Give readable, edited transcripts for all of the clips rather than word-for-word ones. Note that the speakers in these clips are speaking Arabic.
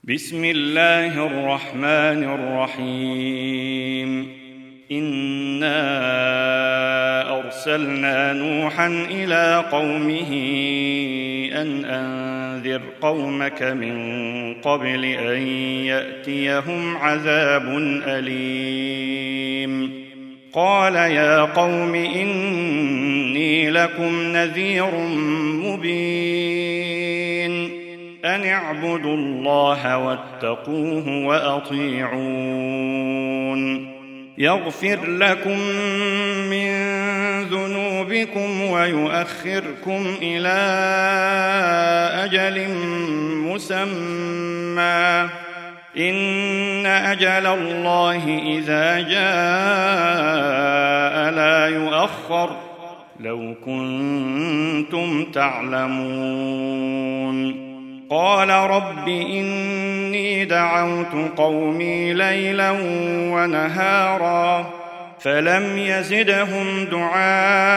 بسم الله الرحمن الرحيم. إنا أرسلنا نوحا إلى قومه أن أنذر قومك من قبل أن يأتيهم عذاب أليم. قال يا قوم إني لكم نذير مبين، أن اعبدوا الله واتقوه وأطيعون، يغفر لكم من ذنوبكم ويؤخركم إلى أجل مسمى، إن أجل الله إذا جاء لا يؤخر، لو كنتم تعلمون. قال رب إني دعوت قومي ليلا ونهارا فلم يزدهم دعائي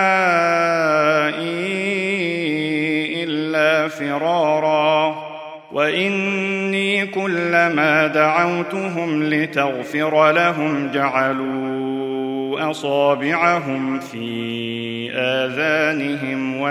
إلا فرارا، وإني كلما دعوتهم لتغفر لهم جعلوا أصابعهم في آذانهم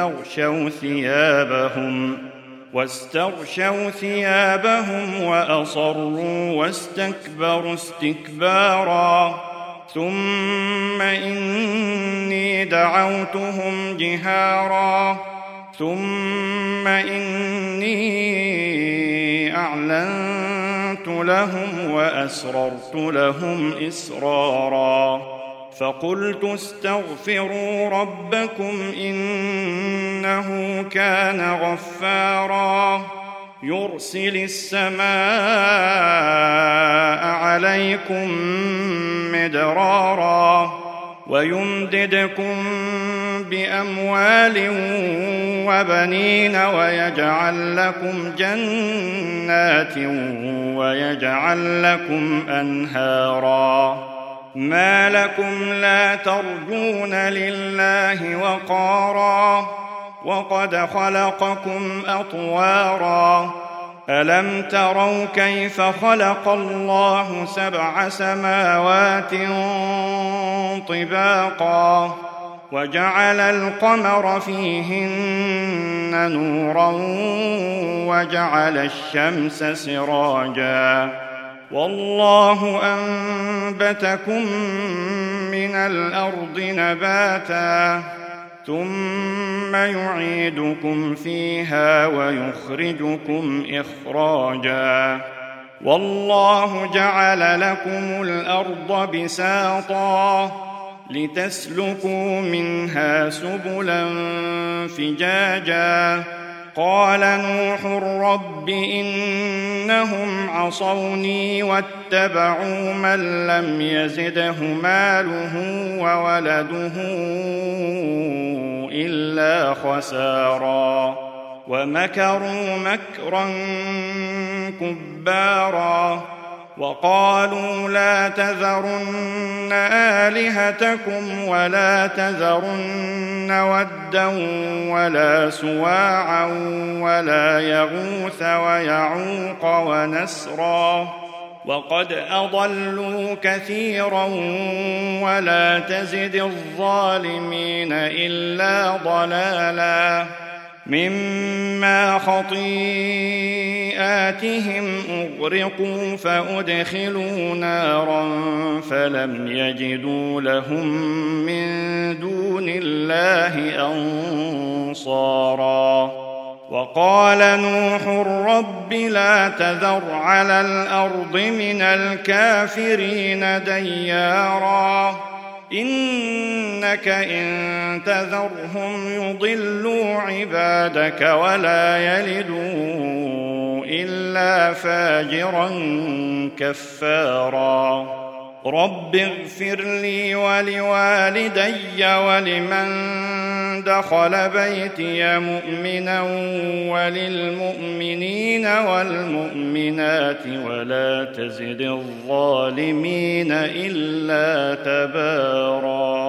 واستغشوا ثيابهم وأصروا واستكبروا استكبارا، ثم إني دعوتهم جهارا، ثم إني أعلنت لهم وأسررت لهم إسرارا، فقلت استغفروا ربكم إنه كان غفارا، يرسل السماء عليكم مدرارا ويمددكم بأموال وبنين ويجعل لكم جنات ويجعل لكم أنهارا، ما لكم لا ترجون لله وقارا وقد خلقكم أطوارا، ألم تروا كيف خلق الله 7 سماوات طباقا وجعل القمر فيهن نورا وجعل الشمس سراجا، والله أنبتكم من الأرض نباتا ثم يعيدكم فيها ويخرجكم إخراجا، والله جعل لكم الأرض بساطا لتسلكوا منها سبلا فجاجا. قال نوح رب إنهم عصوني واتبعوا من لم يزده ماله وولده إلا خسارا، ومكروا مكرا كبارا، وقالوا لا تذرن آلهتكم ولا تذرن ودا ولا سواعا ولا يغوث ويعوق ونسرا، وقد أضلوا كثيرا ولا تزد الظالمين إلا ضلالا، مما خطيئاتهم أغرقوا فأدخلوا نارا فلم يجدوا لهم من دون الله أنصارا. وقال نوح رب لا تذر على الأرض من الكافرين ديارا، إنك إن تذرهم يضلوا عبادك ولا يلدوا إلا فاجرا كفارا. رب اغفر لي ولوالدي ولمن دخل بيتي مؤمنا وللمؤمنين والمؤمنات ولا تزد الظالمين إلا تبارا.